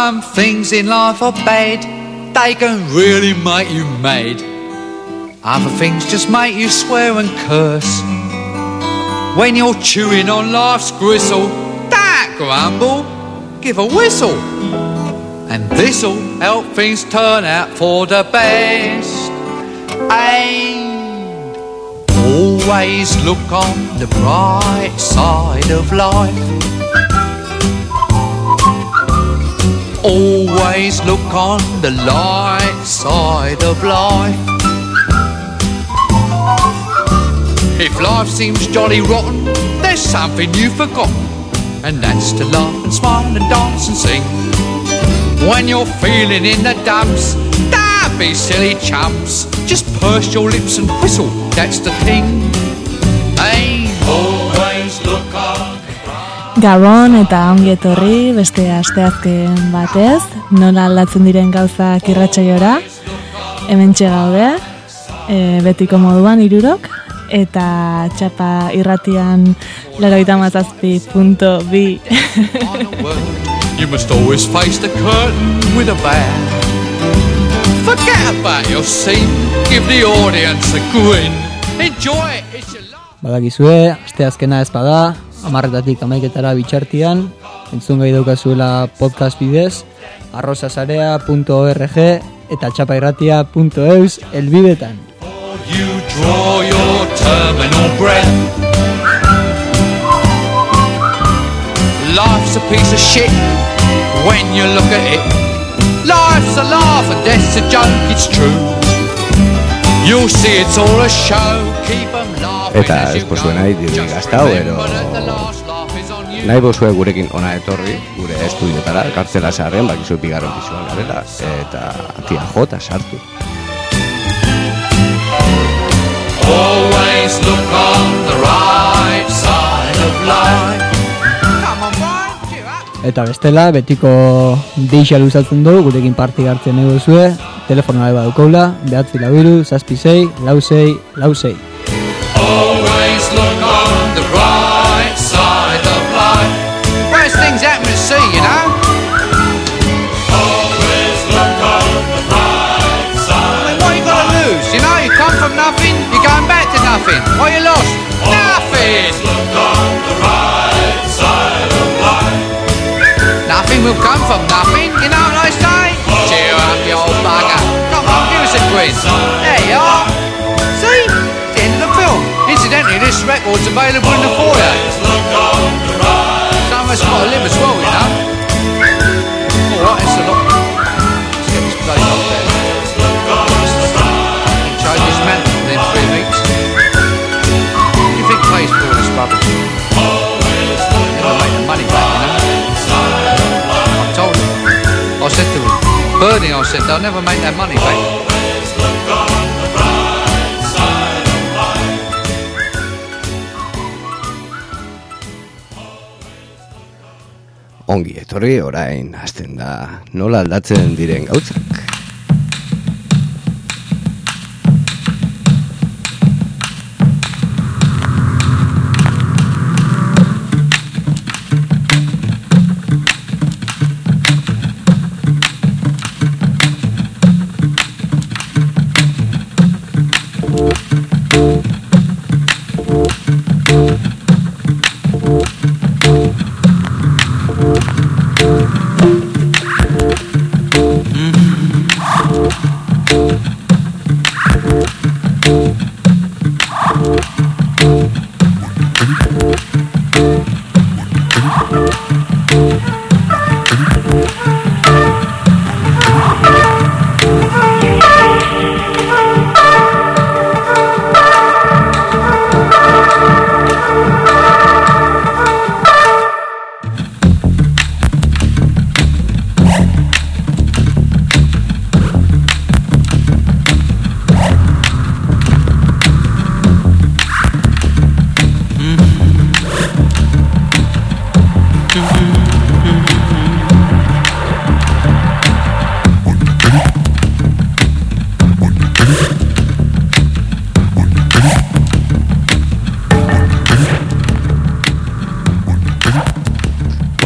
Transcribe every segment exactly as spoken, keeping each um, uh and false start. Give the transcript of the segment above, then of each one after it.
Some things in life are bad, they can really make you mad. Other things just make you swear and curse. When you're chewing on life's gristle, don't grumble, give a whistle. And this'll help things turn out for the best. And always look on the bright side of life. Always look on the light side of life. If life seems jolly rotten, there's something you've forgotten, and that's to laugh and smile and dance and sing. When you're feeling in the dumps, don't be silly chumps. Just purse your lips and whistle, that's the thing. Hey, always look on. Gabon eta ongi etorri beste asteazken batez, nola aldatzen diren gauzak irratsaiora. Hementxe gaude, e, betiko moduan hirurok, eta txapa irratian laurogeita hamazazpi puntu bi. You must always face the curtain with a bow. Forget about your scene, give the audience a grin. Enjoy it, it's your life. Badakizue, asteazkena ez bada, hamarretatik hamaiketara bitxartian, entzun gai daukazuela podcast bidez, arrozasarea puntu org eta txapairratia puntu eus elbidetan. You draw your terminal breath. Life's a piece of shit when you look at it. Life's a laugh and death's a joke, it's true. You'll see it's all a show, keep them laughing. Eta ez pozue nahi dirri gaztau, ero nahi bozue gurekin ona etorri, gure estudiotara, kartzela zaharren, bakizu bigarren bizuan garela, eta tia jota sartu. Always look on the right side of life. Come on, Brian, cheer up. Eta bestela, betiko deixa luzatzen du, gurekin parti hartzen ego zue, telefonoa eba dukoula, behatzi lau iru, zazpi sei, lau sei, lau sei. Always look on the right side of life. Worst things happen to see, you know. Always look on the right side. I mean, what you got to lose, you know? You come from nothing, you're going back to nothing. What you lost? Nothing. Always look on the right side of life. Nothing will come from nothing, you know what I say? Cheer up, you old bugger. Come on, give us a quiz. There you are. See? The end of the film. Incidentally, this record's available in the foyer. Some of us got to live as well, you know. Alright, it's a lot. Let's get this place up there. You change this mantle within three weeks. What do you think pays for all this rubbish? Never make the money back, you know. I told him. I said to him, Bernie, I said, they'll never make that money back. Ongi etorri, orain hasten da nola aldatzen diren gauzak. Mm-hmm.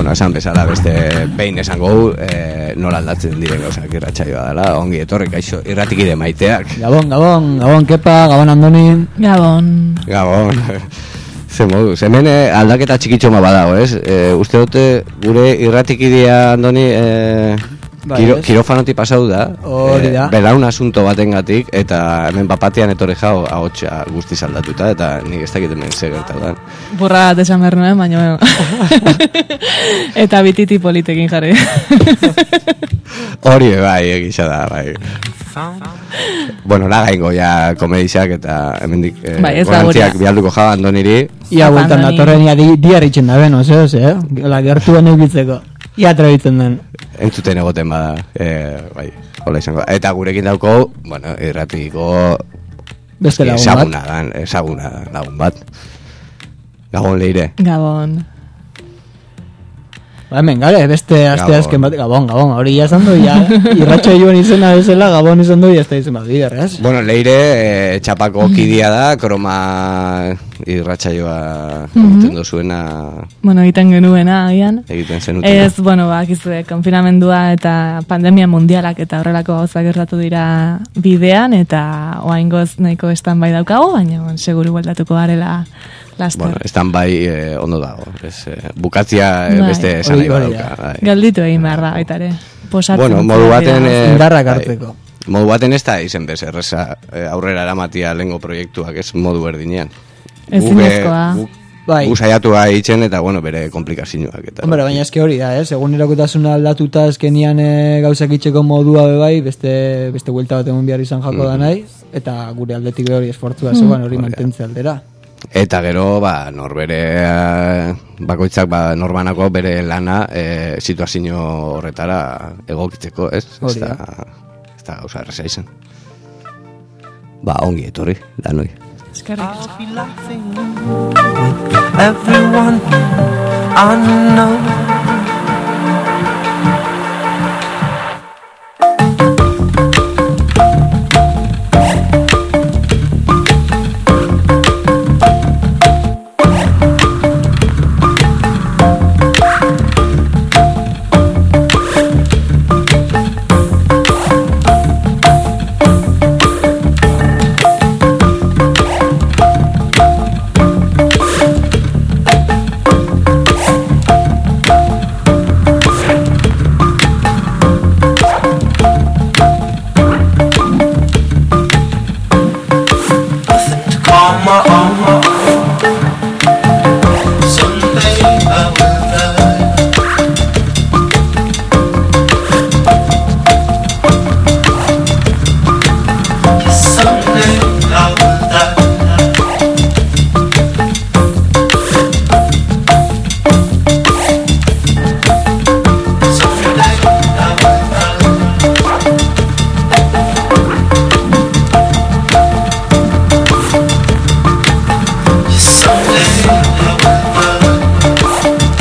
bueno, esan bezala beste behin esango gu, e, nola aldatzen diren gauzak irratsaioa dela, ongi etorri kaixo irratikide maiteak. Gabon, gabon, gabon Kepa, gabon Andoni. Gabon. Gabon. Ze moduz, hemen aldaketa txikitxoma badago, ez? E, uste dute gure irratikidea Andoni e, Bai, kiro, ez? kirofanotik pasau da, Hori da. e, belaun asunto batengatik eta hemen bapatean etorri jau ahotsa guztiz aldatuta eta nik ez dakit hemen ze gertatu da. Burra bat esan behar nuen, baina eta bititi politekin jarri. Hori bai, egisa da, bai. Bueno, naga ingo ja komedizak eta hemendik eh, Bai, ez da gorantziak gurea. bialduko jau Andoniri. Ia bueltan Andoni. datorren ia di, diarritzen da beno, zeo, ze, eh? La gertuen eukitzeko. Ia trebitzen den. Entzuten egoten bada, eh, bai, hola izango. Eta gurekin dauko, bueno, irratiko Beste lagun ezaguna bat. dan, ezaguna lagun bat. Gabon leire. Gabon. Ba, hemen, gare, beste aste Gabon. azken bat, gabon, gabon, hori ja esan du, ja, irratxa joan izena bezala, gabon izan du, jazta izan bat bider, ez? Bueno, leire eh, txapako kidia da, kroma irratsaioa egiten dozuena Bueno, egiten genuena, agian. egiten zenutena. Ez, bueno, bakizue, konfinamendua eta pandemia mundialak eta horrelako gauzak gertatu dira bidean, eta oaingoz nahiko estan bai daukagu, baina bon, seguru bueltatuko garela laster. Bueno, estan bai eh, ondo dago. Ez, eh, bukatzia eh, Bai. beste esan nahi Hori- hori badauka. da. Bai. Galditu egin behar da, baita ere. Posatzen. Bueno, modu dira baten gauzak. eh, Indarrak bai, hartzeko. modu baten ez da izen bez erreza eh, aurrera eramatia lengo proiektuak ez modu berdinean. Ezinezkoa. Guk, Bai. gu saiatu itzen eta bueno, bere komplikazioak eta. Hombre, baina eske hori da, ez? Egun erakotasuna aldatuta ezkenian e, gauzak itxeko modua be bai, beste beste vuelta bat egon behar izan jako da nahi, eta gure aldetik hori esfortzua zegoen hori mantentze aldera. Eta gero, ba, norbere eh, bakoitzak ba, norbanako bere lana eh, situazio horretara egokitzeko, ez? Ez Hori da, da. ez da gauza erreza izan. Ba, ongi etorri, danoi. Eskerrik asko. I'll be laughing with everyone I know. Nothing to call my own. Someday I will die. Someday I will die. Someday I will die. Someday I will die.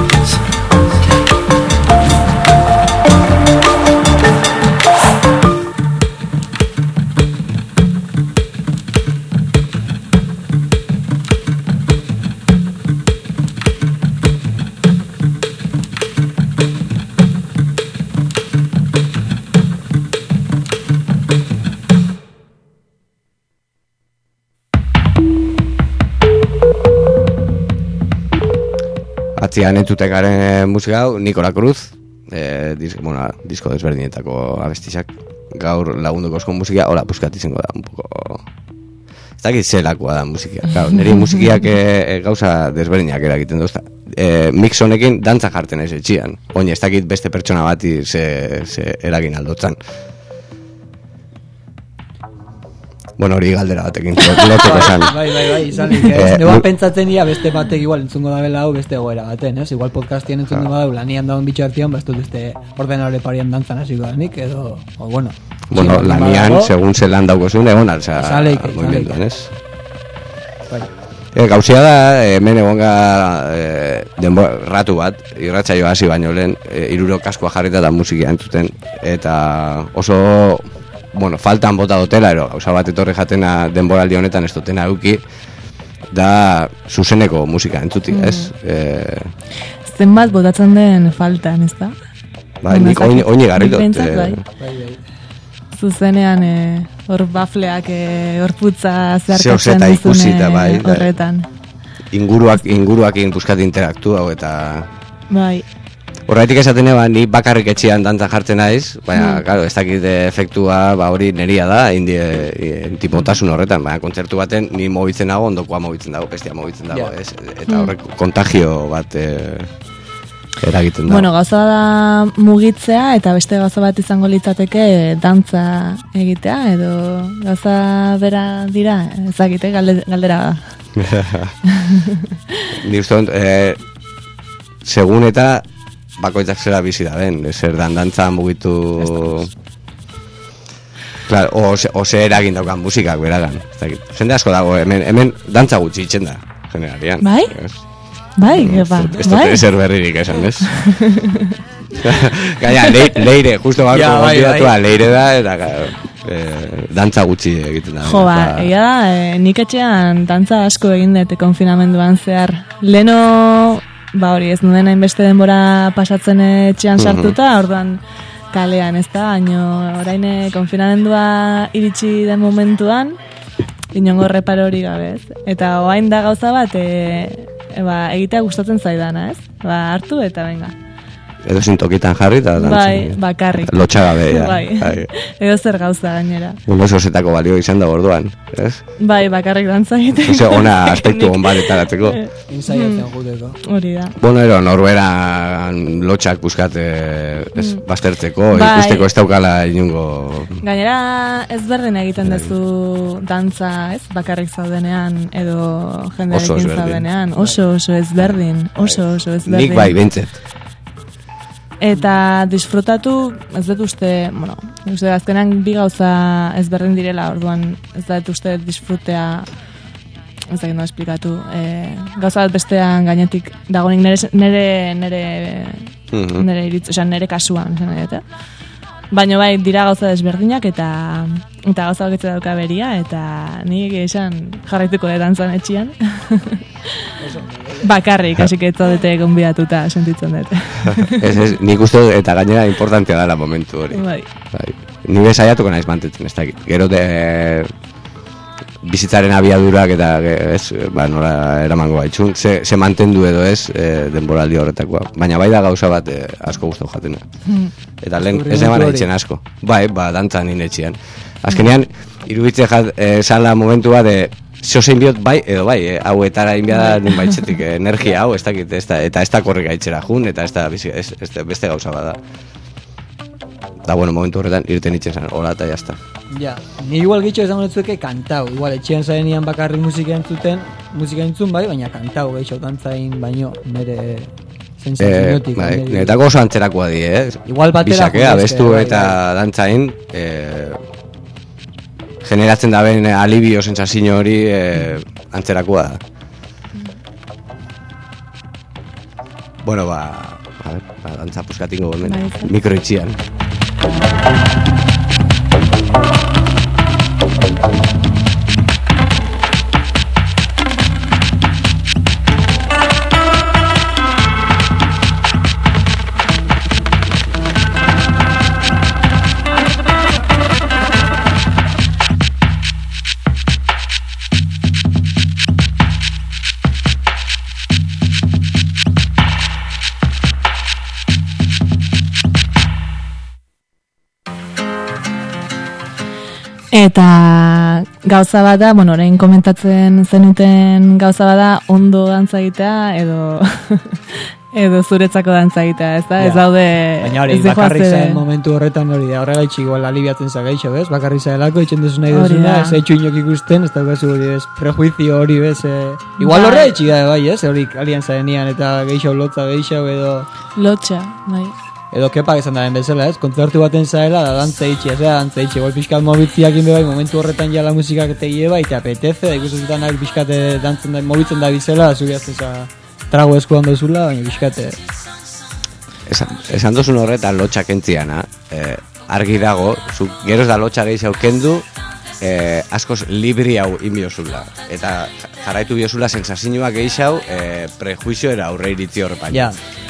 Atzian entzuten garen musika hau, Nikola Cruz, eh, dis, bueno, disko desberdinetako abestisak, gaur lagunduko osko musika, hola, puskat izango da, un poco. Ez dakit zelakoa da musikia. Claro, niri musikiak e, e, gauza desberdinak eragiten dozta. E, mix honekin dantza jartzen ez etxian. Oin ez dakit beste pertsona bati ze, ze eragin aldotzan. Bueno, hori galdera batekin loteko esan. Bai, bai, bai, izan lik, Eh, ez? Neba mu- pentsatzen dira beste batek igual entzungo da bela hau beste egoera baten, ez? Igual podcastien entzungo da lanian daun bitxo hartian, bastut beste ordenadore parian dantzan hasiko da nik, edo, o bueno. Bueno, sí, lanian, badago, segun zelan daukozun, egon alza Esan leike, esan movimenduan, leike. ez? Bai. E, gauzia da, eh, hemen egon gara e, denbo, ratu bat, irratsaio hasi baino lehen, e, iruro kaskoa jarrita da musikia entzuten, eta oso, bueno, faltan bota dotela, ero, gauza bat etorri jatena denboraldi honetan ez dutena euki, da zuzeneko musika entzuti, ez? E, zenbat botatzen den faltan, ez da? Bai, nik oin, oin egarri dut. Behintzat, eh, bai. Bai, bai. Zuzenean eh, hor bafleak eh, horputza zeharkatzen Zeozeta ikusita, duzune bai, bai. horretan. Inguruak, inguruakin buskat interaktu hau eta... Bai, Horretik esaten eba, ni bakarrik etxean dantza jartzen naiz, baina, mm. claro, ez dakit efektua, ba hori neria da, indi, intimotasun horretan, baina kontzertu baten ni mobitzen dago, ondokoa mobitzen dago, bestia mobitzen dago, Ja. ez? Eta horrek kontagio bat e, eragiten da. bueno, gauza da mugitzea eta beste gauza bat izango litzateke dantza egitea edo gauza bera dira, ezagite galde, galdera da. Ni uste dut, e, segun eta bakoitzak zera bizi da ben, zer dan dantza mugitu... Claro, o, o ze eragin daukan musikak beragan. Ez dakit. Jende asko dago, hemen, hemen dantza gutxi itzen da, generalian. Bai? Ez, Bai, epa, ez bai. dut ezer berririk esan, ez? Gaina, le, leire, justo gaurko Ja, bai, gonbidatua, bai. leire da, eta claro, eh, dantza gutxi egiten da. Jo, ba, Eta- egia da, e, nik etxean dantza asko egin dut konfinamenduan zehar. Leno, ba hori, ez nuen hainbeste denbora pasatzen etxean sartuta, orduan kalean, ez da, baino orain eh, konfinamendua iritsi den momentuan, inongo reparo hori gabe, ez? Eta orain da gauza bat, e, e, ba, egitea gustatzen zaidana, ez? Ba, hartu eta venga. Edo zintokitan jarri eta dantza. Bai, bakarrik. Lotxagabe, ja. Bai. Bai. Edo zer gauza gainera. Uno sosetako balio izan da orduan, ez? Bai, bakarrik dantza egiten. Ose, ona aspektu on bat etaratzeko. Insaiatzen juteko. Hori da. Bueno, ero, norberan lotxak buskate ez, bastertzeko, Bai. ikusteko ez daukala inungo... Gainera ezberdin egiten duzu dantza, ez? Bakarrik zaudenean edo Oso jendearekin ezberdin. zaudenean. Oso oso ezberdin, oso oso ezberdin. Nik bai, behintzet. Eta disfrutatu, ez dut uste, bueno, uste azkenan bi gauza ezberdin direla, orduan ez dut uste disfrutea, ez dakit no esplikatu, e, gauza bat bestean gainetik dagonik nere, nere, nere, Mhm. nere iritz, osea, nere kasuan, esan nahi dut, eh? Baina bai, dira gauza desberdinak eta eta gauza baketze dauka beria, eta nik esan jarraituko dut dantzan etxian. Bakarrik, hasi que ez zaudete gonbidatuta sentitzen dut. ez, ez, nik uste dut, eta gainera importantea dela momentu hori. Bai. Bai. Ni bezaiatuko naiz mantetzen, ez dakit. Gero de bizitzaren abiadurak eta ge- ez, ba, nola eramango baitxun, ze, ze mantendu edo ez e, denboraldi horretakoa. Baina bai da gauza bat e, asko gustau jatena. Eta lehen ez Sufrimendu eman hori. aitzen asko. Bai, ba, dantzan inetxean. Azkenean, iruditze jat, e, zala momentua de zozein biot bai edo bai, e, hau etara inbiada nun baitzetik, e, energia hau, ez dakit, ez da, eta ez da korrika aitzera jun, eta ez da, bizi- ez, ez da beste gauza bada. Da, bueno, momentu horretan irten itzen zen, hola eta jazta. Ja, ni igual gitxo esan honetzueke kantau. Igual etxean zarenean bakarrik musika entzuten, musika entzun bai, baina kantau geixo dantzain baino nire Eh, sensaziotik. bai, nire- niretako oso antzerakoa di, eh? Igual batera Bisake, jodezke, abestu bai, eta dantzain, eh, generatzen da ben alibio sensazio hori eh, antzerakoa da. Bueno, ba, a ver, ba, dantza puskatingo hemen, Bai, zer. mikro itxian. Eta gauza bat da, bueno, orain komentatzen zenuten gauza bat da ondo dantza egitea edo edo zuretzako dantza egitea, ez da? Ez Ja. daude Baina hori, ez dijoaz, bakarrik eh, zen momentu horretan hori da, horregaitxe igual alibiatzen zagaitxo, bez? Bakarrik zaelako, itxen duzu nahi Hori duzuna, da. ez etxu inok ikusten, ez daukazu hori, bez? Prejuizio hori, bez? Eh, igual Bai. horregaitxe da, bai, ez? Hori alian zarenean eta geixo lotza geixo edo... lotxa, bai. Edo kepak esan daren bezala, ez? Kontzertu baten zaela, da dantza itxi, ez da, dantza itxi. Igual pixkat mobitziak inbe bai, momentu horretan ja la musikak ete bai, eta apetece, da ikusetan pixkat eh, dantzen da, mobitzen da bizela, da zuri azteza trago eskuan dozula, baina pixkat... eh, Esan, esan duzun horretan lotxak entziana, eh, argi dago, zu, geroz da lotxa gehiago kendu, eh, askoz libri hau inbiozula. Eta jarraitu biozula sensazioak gehiago eh, prejuizio era aurre iritzi horrepan. Ja,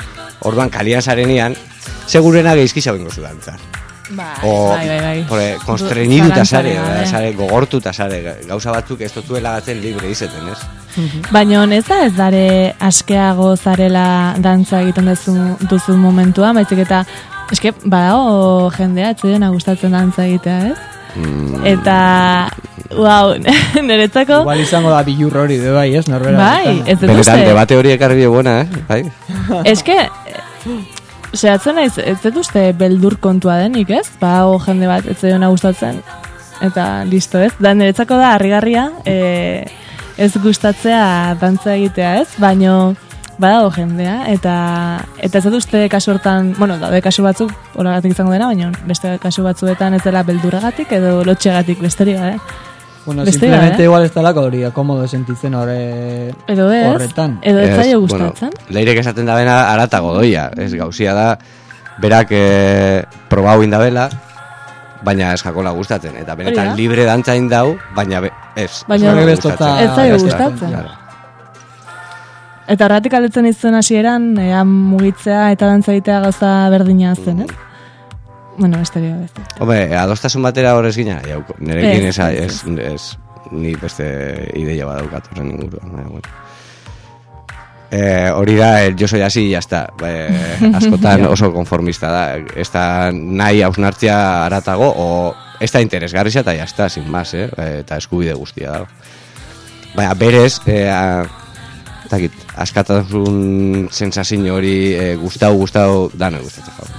Orduan kalian zarenean, segurena geizkiza bengo zu dantzar. Bai, O, bai, bai, bai. Pore, konstreniduta zare, Zalantzaren gabe. zare, gogortuta zare, gauza batzuk ez dutuela gatzen libre izeten, ez? Baina ez da ez dare askeago zarela dantza egiten duzu, duzu momentua, baizik eta eske badago jendea etzaiona gustatzen dantza egitea, ez? Mm. Eta wow, niretzako Igual izango da bilur hori de bai, ez? Norbera. bai, ez dut Benetan, uste. debate hori ekarri buena, eh? Bai? Eske zehatzen naiz, ez dut uste beldur kontua denik, ez? Badago jende bat etzaiona gustatzen eta listo, ez? Da niretzako da harrigarria, eh, ez gustatzea dantza egitea, ez? Baino badago jendea, eta eta ez dut uste kasu hortan, bueno, daude kasu batzuk horregatik izango dena, baina beste kasu batzuetan ez dela beldurragatik edo lotxegatik besterik gabe. Bueno, Beste simplemente gabe. igual ez talako hori, komodo sentitzen horre Edo ez, horretan. edo ez Ez, zaio bueno, gustatzen. leirek esaten da bena aratago doia, ez gauzia da, berak e, probau indabela, baina ez jakola gustatzen, eta Hori benetan da. libre dantza indau, baina be, ez. Baina- ez zaio Bestotza- gustatzen. Ez zaio beste- gustatzen. Claro. Eta horretik aldetzen izuen hasieran, ea mugitzea eta dantza egitea gauza berdina zen, ez? Bueno, besterik gabe, beste. Hombre, adostasun batera horrez gina, jauko, nerekin Ez, ez, ez, ez, ez, ni beste ideia badaukat horren inguruan, baina, bueno. Eh, hori da, el yo soy así, ya está. Eh, askotan oso konformista da. Ez da nahi hausnartzia aratago, o ez da interesgarria eta ya está, sin más, eh? Eta eskubide guztia da. Baina, berez, eh, a, takit, askatasun sensazio hori eh, gustau, gustau, dano gustatzen jau.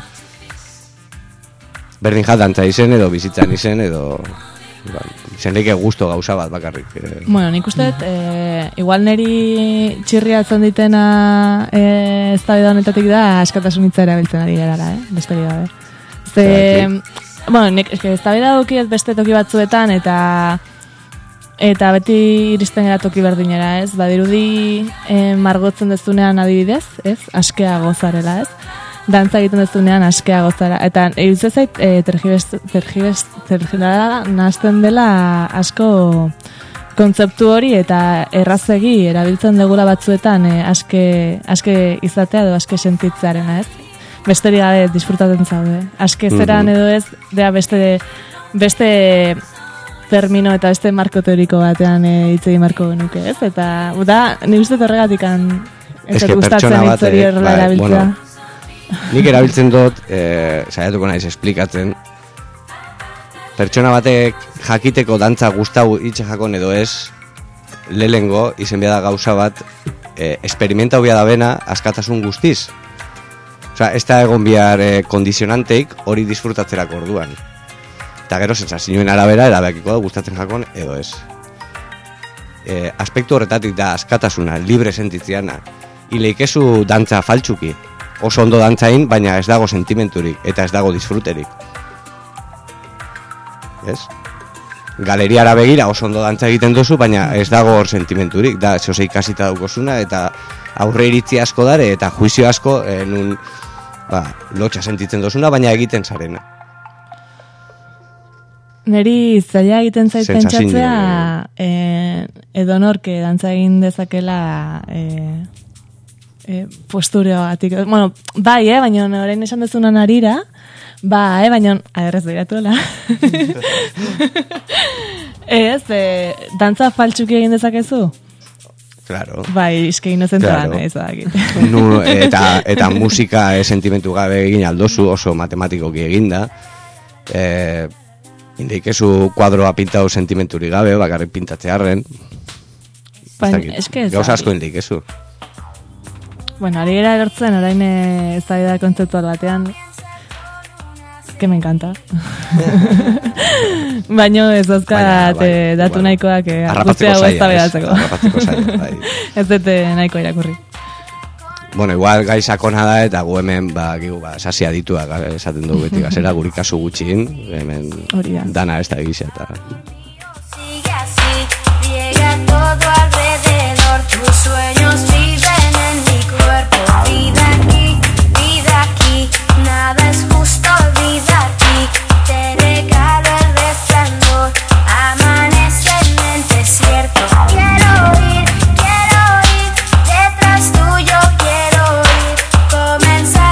Berdin jat dantza izen edo bizitzan izen edo... Ba, zenleike gusto gauza bat bakarrik. Eh. Bueno, nik uste dut, eh, igual neri txirriatzen ditena eh, ez da honetatik da askatasun hitza erabiltzen ari gara, eh? Besterik gabe. Ze, bueno, nik ez da dukiet beste toki batzuetan eta eta beti iristen gara toki berdinera, ez? Badirudi eh, margotzen dezunean adibidez, ez? Askea gozarela, ez? Dantza egiten dezunean askea gozara. Eta iruditzen zait, e, tergibes, tergibes, tergibes, nazten dela asko kontzeptu hori eta errazegi erabiltzen degula batzuetan e, aske, aske izatea edo aske sentitzearena, ez? Besterik gabe disfrutatzen zaude. Aske zeran edo ez, dea beste, beste termino eta beste marko teoriko batean e, hitz egin marko genuke, ez? Eta da, nik uste horregatikan ez Eske gustatzen pertsona hitz hori batek, horrela bai, erabiltzea. bueno, nik erabiltzen dut, eh, saiatuko naiz esplikatzen, pertsona batek jakiteko dantza gustau itxe jakon edo ez, lehengo izen da gauza bat, eh, experimenta hobia da bena askatasun guztiz. Osea, ez da egon bihar eh, kondizionanteik hori disfrutatzerak orduan. Eta gero sensazioen arabera erabakiko da gustatzen jakon edo ez. Eh, aspektu horretatik da askatasuna, libre sentitziana. Ileikezu dantza faltsuki. Oso ondo dantzain, baina ez dago sentimenturik eta ez dago disfruterik. Ez? Galeriara begira oso ondo dantza egiten duzu, baina ez dago hor sentimenturik. Da, zehose ikasita daukosuna eta aurre iritzi asko dare eta juizio asko eh, nun ba, lotxa sentitzen duzuna, baina egiten zarena. Neri zaila egiten zait Sensazio, pentsatzea eh, edonorke dantza egin dezakela eh, eh, postureogatik. Bueno, bai, eh, baina orain esan dezunan arira, bai, baina, aderrez begiratuela. Ez, eh, dantza faltsuki egin dezakezu? Claro. Bai, iske inozentoa Claro. nahi zadakit. Nu, eta, eta musika e, sentimentu gabe egin aldozu, oso matematikoki eginda. Eh, Indeikezu kuadroa pintau sentimenturi gabe, bakarrik pintatzearren. Baina, eske ez Gauza da- asko indeikezu. Bueno, ari gara erortzen, orain eh, ez da kontzeptual batean, que me encanta. Baino ez dauzkat Baina, bai, eh, datu bueno, nahikoak eh, harrapatzeko guzti hau zaila, eztabaidatzeko. ez? Harrapatzeko zaila, bai. Ez dute nahiko irakurri. Bueno, igual gai sakona da eta gu hemen ba, gigu, ba, sasia dituak esaten dugu beti gazera, guri kasu gutxin, hemen Hori da. dana ez da egisa eta... Sigue así, riega todo alrededor. Tus sueños viven en mi cuerpo. Vida aquí, vida aquí, nada es justo, vida aquí. Te regalo el resplandor, amanece en el desierto. Quiero ir, quiero ir, detrás tuyo quiero ir. Comenzar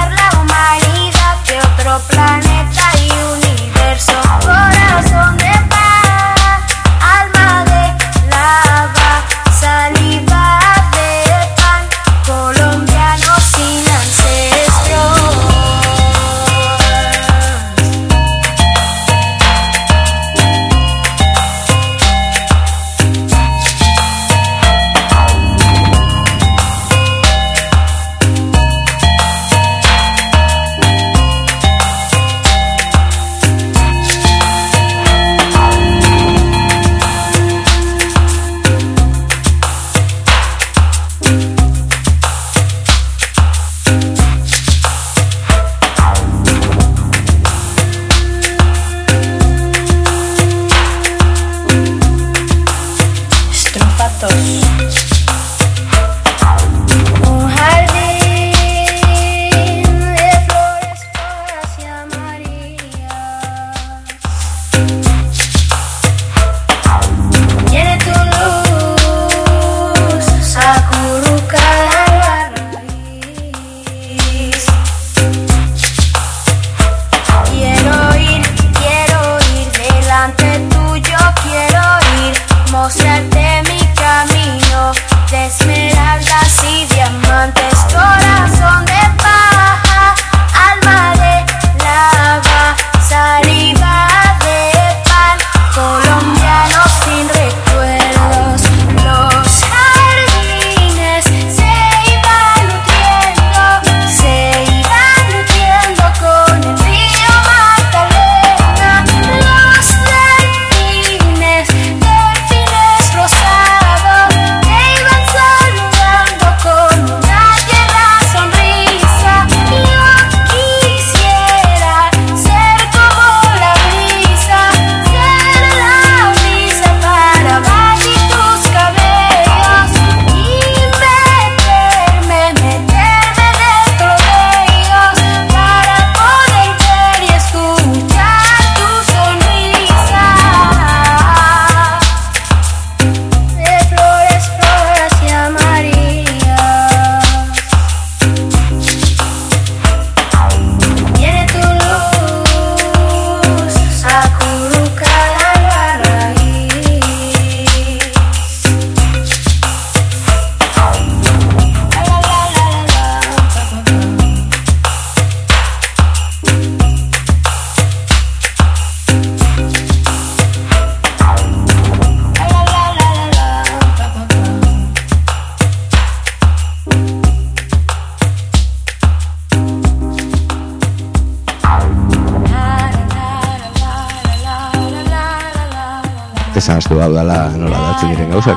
dakizu hau dala nola datzen diren gauzak.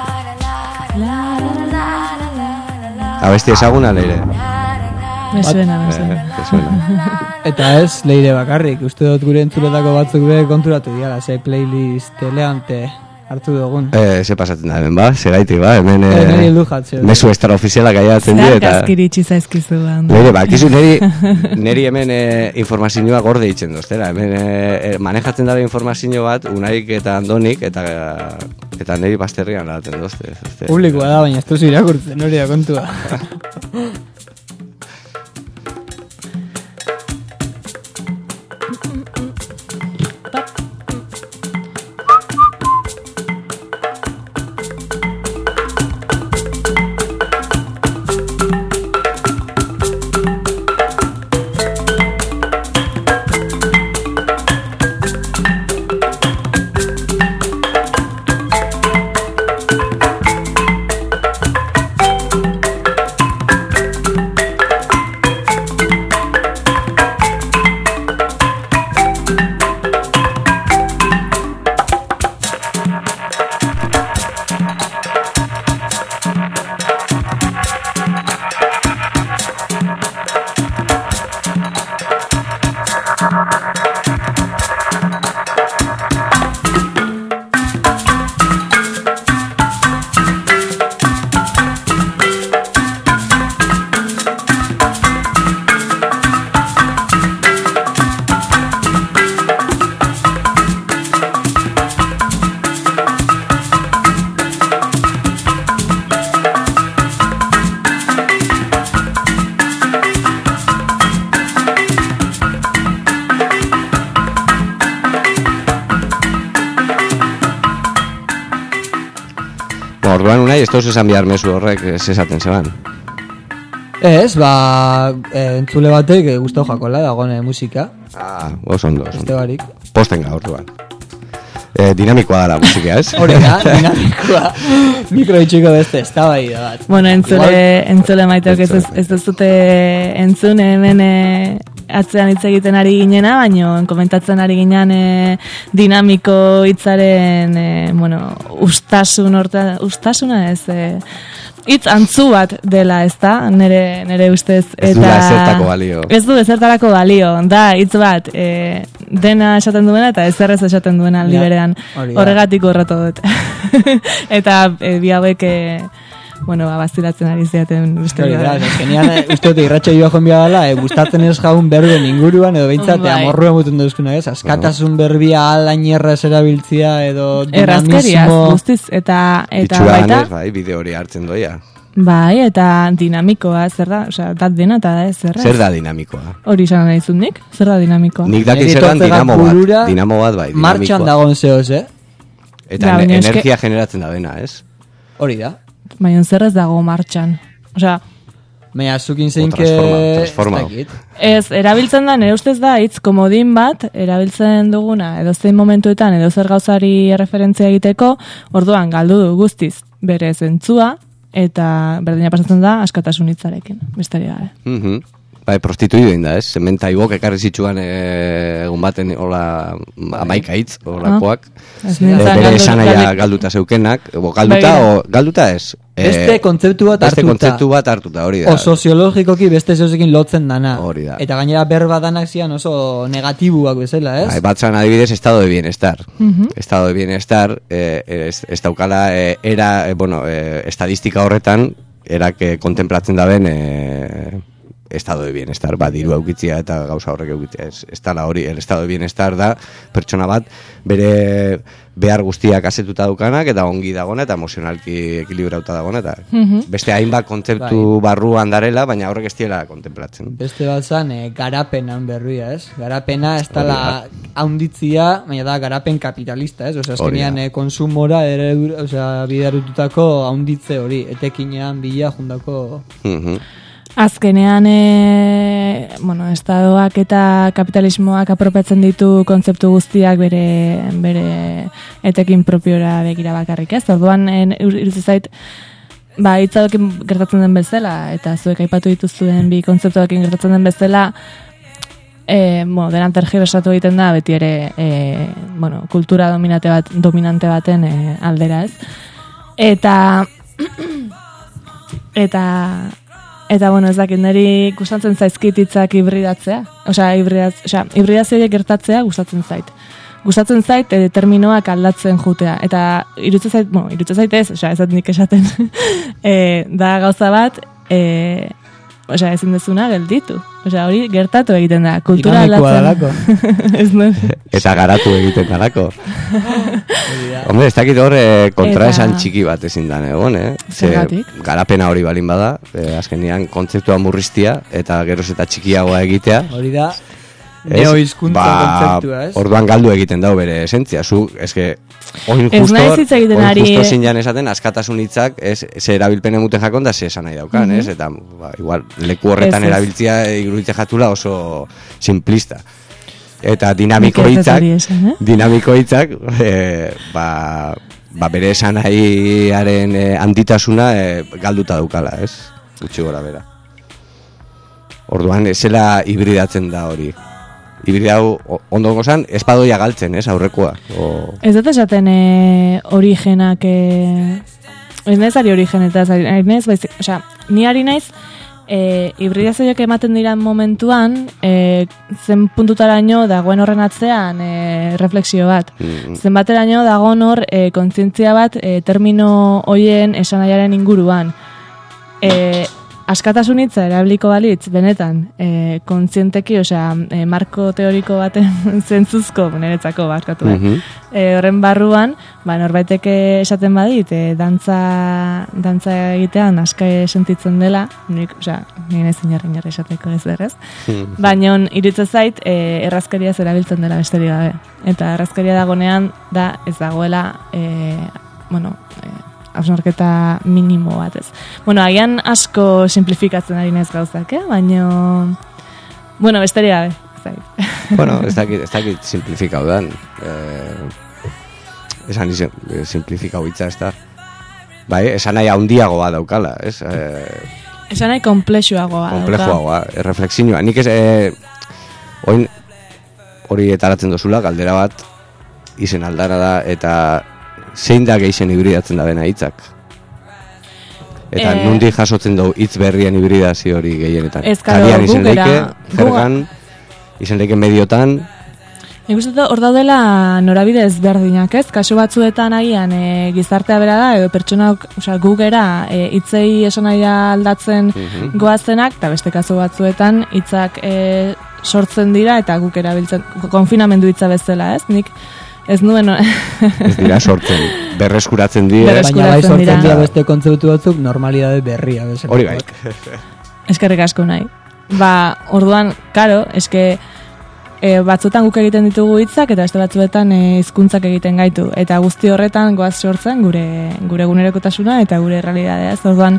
Abesti ezaguna leire. Me suena, me suena. Eh, me suena. Eta ez, leire bakarrik, uste dut gure entzuletako batzuk be konturatu diala, ze playlist eleante hartu dugun. Eh, ze pasatzen da hemen, ba? Segaitik, ba? Hemen Eh, niri eh, heldu jatzeo. mezu estara ofizialak aiatzen die, Zer eta... gaskiritsi zaizkizu da. Leire, ba, kizu neri, neri hemen eh, informazioa gorde itzen doztera. Hemen eh, eh, manejatzen dara informazio bat, unaik eta andonik, eta eta neri basterrian ladaten dozte. dozte. Publikoa da, baina ez duzu irakurtzen, hori da kontua. Orduan unai, ez toz esan bihar mezu horrek ez esaten zeban. Ez, ba, eh, entzule batek eh, gustau jakola dagone musika, Ah, oso ondo, oso beste ondo. barik. Postenga orduan. Eh, dinamikoa da la musika, ez? Hori da, dinamikoa. Mikro itxiko beste, ez da bai da bat. Bueno, entzule, entzule maiteok ez, ez, ez duzute entzun hemen eh, atzean hitz egiten ari ginena, baino komentatzen ari ginen eh, dinamiko hitzaren eh, bueno, ustasun horta, ustasuna ez eh, hitz antzu bat dela, ezta? Nere nere ustez Ez duela ezertako balio. Ez du ezertarako balio. Da hitz bat, eh, dena esaten duena eta ezerrez esaten duena aldi Ja, berean. hori da. Horregatik horretu dut. Eta eh, bi hauek eh, bueno, ba, bastilatzen ari ziaten uste Hori da, dut. genian, eh, uste dut irratxa joa jonbia dela, eh, gustatzen ez jaun berben inguruan, edo behintzat, Bai. amorrua mutun dauzkuna, ez? Askatasun berbia alain erraz erabiltzia, edo Errazkeriaz dinamismo... guztiz eta eta Itxura baita ganez, bai, bideo hori hartzen doia. bai, eta dinamikoa, zer da? Osea, dat dena eta da ez, zer da? Zer da dinamikoa? Hori izan nahi zut nik? Zer da dinamikoa? Nik dakit Niri zer dan etortzen da dinamo bat. burura, Dinamo bat bai, Martxan dinamikoa. dagoen zehoz, eh? Eta Ja, ne- baina eske- energia generatzen da dena, ez? Hori da. Baina zer ez dago martxan. Osea, Baina, zukin zeinke... transforma- transforma. ez dakit. ez, erabiltzen da, nire ustez da, hitz komodin bat, erabiltzen duguna, edo zein momentuetan, edo zer gauzari referentzia egiteko, orduan galdu du guztiz bere zentzua, eta berdina pasatzen da askatasun hitzarekin, besterik gabe. Mhm. Bai, prostituido inda, ez? Hemen taibok ekarri zitsuan eh, egun baten hola amaika hitz, holakoak. Ez Eh, nintzen bere galdu- esanaia galdu- galduta zeukenak, o galduta, Begira. o galduta ez. Eh, Beste kontzeptu bat beste hartuta. kontzeptu bat hartuta, hori da. O soziologikoki beste zeusekin lotzen dana. Hori da. Eta gainera berba danak zian oso negatibuak bezala, ez? Bai, batzan adibidez estado de bienestar. Estado de bienestar eh, ez, ez daukala eh, era, eh, bueno, eh, estadistika horretan, erak eh, kontemplatzen daben eh, estado de bienestar, ba, diru eukitzia eta gauza horrek eukitzia. Ez, ez dala hori, el estado de bienestar da pertsona bat bere behar guztiak asetuta daukanak eta ongi dagona eta emozionalki ekilibrauta dagona eta beste hainbat kontzeptu barruan darela, baina horrek ez diela kontemplatzen. Beste bat zan, e, garapenan berria, ez? Garapena ez dala haunditzia, baina da garapen kapitalista, ez? Osea, Hori da. azkenean e, konsumora ere, osea, biderututako haunditze hori, etekinean bila jundako... Mhm. Azkenean, e, bueno, estadoak eta kapitalismoak apropiatzen ditu kontzeptu guztiak bere, bere etekin propiora begira bakarrik, ez? Orduan, en- iruditzen zait, ba, hitzadokin gertatzen den bezala, eta zuek aipatu dituzuen bi kontzeptuakin gertatzen den bezala, E, bueno, denan tergibersatu egiten da, beti ere e, bueno, kultura dominante, bat, dominante baten e, aldera, ez? Eta eta eta bueno, ez dakit, niri gustatzen zaizkit hitzak hibridatzea. Osea, hibridaz, osea, hibridazioa gertatzea gustatzen zait. Gustatzen zait e, terminoak aldatzen jutea. Eta irutzen zait, bueno, irutzen zait ez, osea, ez dut nik esaten. e, da gauza bat, e, osea, ezin dezuna gelditu. Osea, hori gertatu egiten da. Kultura aldatzen. Ez no. Eta garatu egiten dalako. Hombre, ez dakit hor eh, kontra Eta- esan txiki bat ezin dan egon, eh? Ze Zergatik? garapena hori balin bada, eh, azkenean kontzeptua murriztia eta geroz eta txikiagoa egitea. Hori da, Ez? neohizkuntza kontzeptua, ez? Orduan galdu egiten dau bere esentzia. Zu, eske, oin Ez justo, naiz hitz egiten oin ari- justo zinan esaten, askatasun hitzak, ez, ze erabilpen emuten jakon da, ze esan nahi daukan, ez? Eta, ba, igual, leku horretan Ez, ez. erabiltzia iruditzen jatula oso simplista. Eta dinamiko Nik ez dut hitzak, hori esan, eh? dinamiko hitzak, eh, ba, ba bere esan nahiaren eh, handitasuna eh, galduta daukala, ez? Gutxi gora bera. Orduan, zela hibridatzen da hori. Hibrida hau, o- ondo gozan, espadoia galtzen, ez, aurrekoa. O... Ez dut esaten e, origenak, e, ez naiz ari origenetaz, ari naiz, baizik, osea, ni ari naiz, e, hibridazioak ematen diran momentuan, e, zen puntutaraino dagoen horren atzean e, refleksio bat. Mm. Zenbateraino dagoen hor e, kontzientzia bat e, termino hoien esanaiaren inguruan. E, askatasun hitza erabiliko balitz, benetan, e, kontzienteki, osea, e, marko teoriko baten zentzuzko, niretzako barkatu, eh? Mhm. E, horren barruan, ba, norbaitek esaten badit, e, dantza, dantza egitean aska sentitzen dela, nik, osea, nire ezin jarri jarri esateko ez derrez, baina iritze zait, e, errazkeriaz erabiltzen dela besterik gabe. Eta errazkeria dagonean da ez dagoela, e, bueno, e, hausnarketa minimo bat ez. Bueno, agian asko simplifikatzen ari naiz gauzak, eh? Baina, bueno, besterik gabe. ez dakit. Bueno, ez dakit, ez dakit simplifikau dan. Eh, esan izan, simplifikau hitza ez da. Bai, esan nahi handiagoa daukala, ez? Eh, Esan nahi komplexuagoa. dauka. Komplejoagoa, erreflexioa. Nik ez, eh, oin hori etaratzen dozula, galdera bat, izen aldara da, eta zein da geixen hibridatzen da bena hitzak. Eta Eh, nundik jasotzen dugu hitz berrien hibridazio hori gehienetan. Ez, karo, Karian izen Googera- leike, jergan, izen leike mediotan, Nik uste dut hor daudela norabide ezberdinak, ez? Kasu batzuetan agian e, gizartea bera da, edo pertsonak, osea, gugera e, hitzei esanaia aldatzen Mhm. goazenak, eta beste kasu batzuetan hitzak e, sortzen dira eta guk erabiltzen, konfinamendu hitza bezala, ez? Nik ez nuen... ez dira sortzen, berreskuratzen dira. Berres- Baina bai eskuratzen sortzen dira. dira beste kontzeptu batzuk normalidade berria bezala. Hori bai. Eskerrik asko nahi. Ba, orduan, karo, eske e, batzuetan guk egiten ditugu hitzak eta beste batzuetan e, hizkuntzak egiten gaitu. Eta guzti horretan goaz sortzen gure gure egunerokotasuna eta gure realitatea. Ez orduan,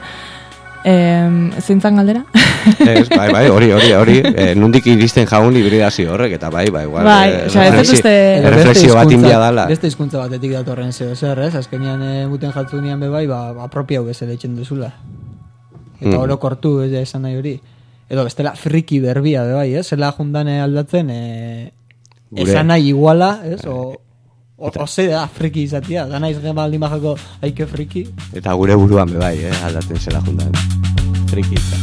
e, zintzan galdera? Ez, bai, bai, hori, hori, hori, eh, nundik iristen jaun hibridazio horrek, eta bai, bai, igual. Bai, eh, osea, ez dut erreflexi- uste- Edo Erreflexio bat hizkuntza- inbia dala. Beste hizkuntza batetik datorren zeo zer, ez? Azkenean e, muten jatzunean be bai, ba, apropiau bezala etxen duzula. Eta Mm. orokortu, ez ja esan nahi hori. Edo bestela friki berbia be bai, ez? Zela jundane aldatzen, e, Gure- esan nahi iguala, ez? O, o, ose da friki izatea, gana izan baldin bajako aike friki. Eta gure buruan be bai, eh, aldatzen zela juntan. Frikitza.